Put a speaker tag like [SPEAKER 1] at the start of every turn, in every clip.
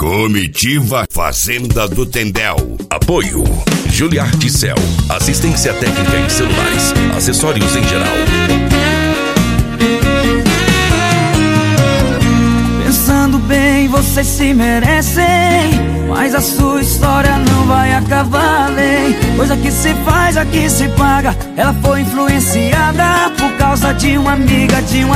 [SPEAKER 1] Comitiva Fazenda do Tendel.
[SPEAKER 2] Apoio Juliarte Cell, assistência técnica em celulares, acessórios em geral.
[SPEAKER 3] Pensando bem, vocês se merecem, mas a sua história não vai acabar bem. Coisa que se faz, aqui se paga. Ela foi influenciada por causa de uma amiga,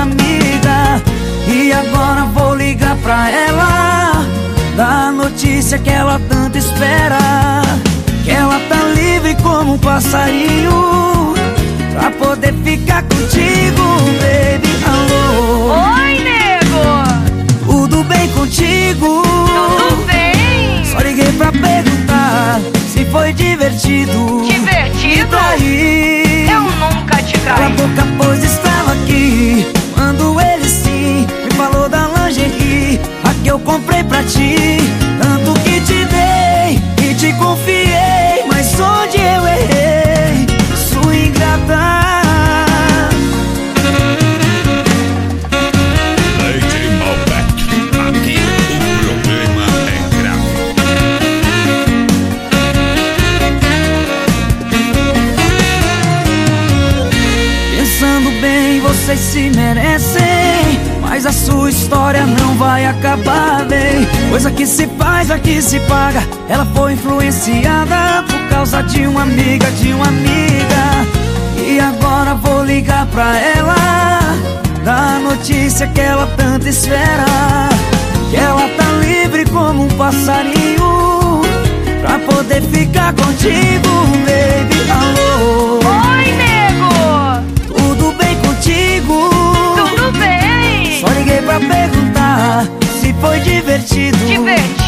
[SPEAKER 3] E agora vou ligar pra ela, dar a notícia que ela tanto espera, que ela tá livre como um passarinho, pra poder ficar contigo, baby. Alô.
[SPEAKER 4] Oi, nego!
[SPEAKER 3] Tudo bem contigo?
[SPEAKER 4] Tudo bem!
[SPEAKER 3] Só liguei pra perguntar se foi divertido.
[SPEAKER 4] Divertido?
[SPEAKER 3] Me trair.
[SPEAKER 4] Eu nunca te
[SPEAKER 3] Cala a
[SPEAKER 4] traí.
[SPEAKER 3] boca, pois estava aqui quando ele sim me falou da lingerie, a que eu comprei pra ti. Tanto que te dei e te confiei, mas onde eu errei, sua ingrata.
[SPEAKER 1] Lady Malbec, aqui o problema é grave.
[SPEAKER 3] Pensando bem, vocês se merecem, mas a sua história não vai acabar bem. Coisa que se faz, aqui se paga. Ela foi influenciada por causa de uma amiga, E agora vou ligar pra ela, dar a notícia que ela tanto espera, que ela tá livre como um passarinho, pra poder ficar contigo, baby. Alô.
[SPEAKER 4] Oi, nego!
[SPEAKER 3] Tudo bem contigo?
[SPEAKER 4] Tudo bem!
[SPEAKER 3] Só liguei pra perguntar se foi divertido.
[SPEAKER 4] Divertido?